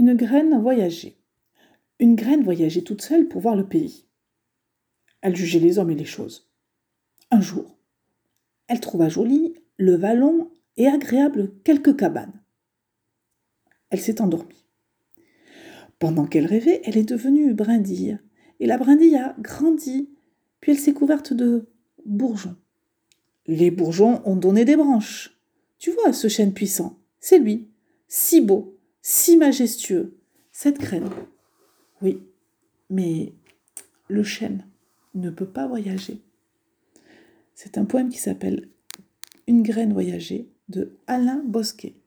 Une graine voyageait. Une graine voyageait toute seule pour voir le pays. Elle jugeait les hommes et les choses. Un jour, elle trouva joli le vallon et agréable quelques cabanes. Elle s'est endormie. Pendant qu'elle rêvait, elle est devenue brindille. Et la brindille a grandi, puis elle s'est couverte de bourgeons. Les bourgeons ont donné des branches. Tu vois ce chêne puissant, c'est lui, si beau, si majestueux, cette graine. Oui, mais le chêne ne peut pas voyager. C'est un poème qui s'appelle Une graine voyager de Alain Bosquet.